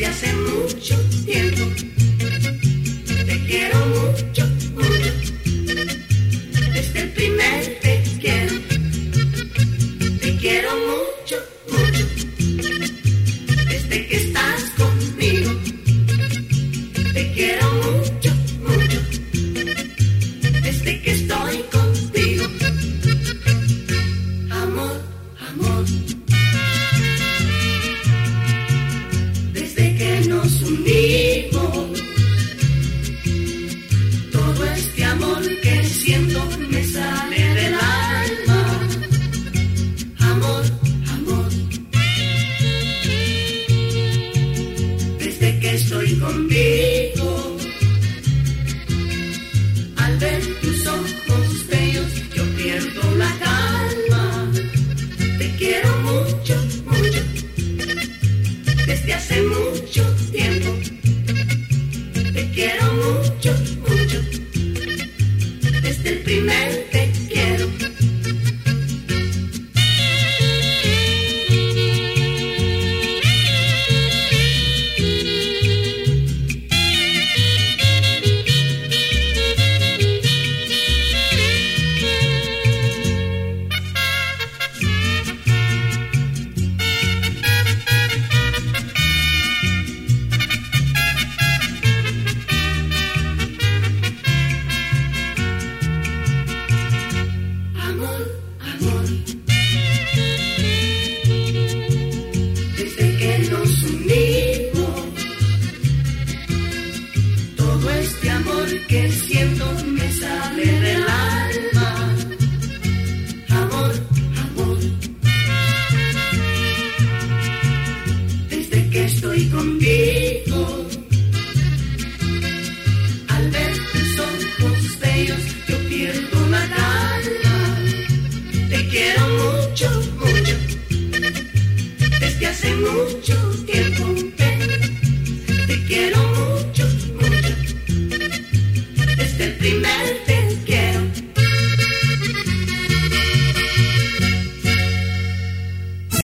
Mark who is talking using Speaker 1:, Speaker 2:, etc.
Speaker 1: desde hace mucho tiempo. Te quiero mucho, mucho, desde el primer te quiero mucho, mucho, desde que estás conmigo. Te quiero mucho, mucho, desde que estoy contigo. Amor, amor, desde que nos unimos, todo este amor que siento me sale del alma. Amor, amor, desde que estoy contigo, al ver tus ojos bellos yo pierdo la calma. Te quiero mucho, mucho, desde hace mucho tiempo. Te quiero mucho, mucho, desde el primer te quiero. Amor, amor, desde que nos unimos, todo este amor que siento me sale del alma. Amor, amor, desde que estoy contigo, al ver tus ojos bellos yo pierdo la calma. Te quiero mucho, mucho, desde hace mucho tiempo.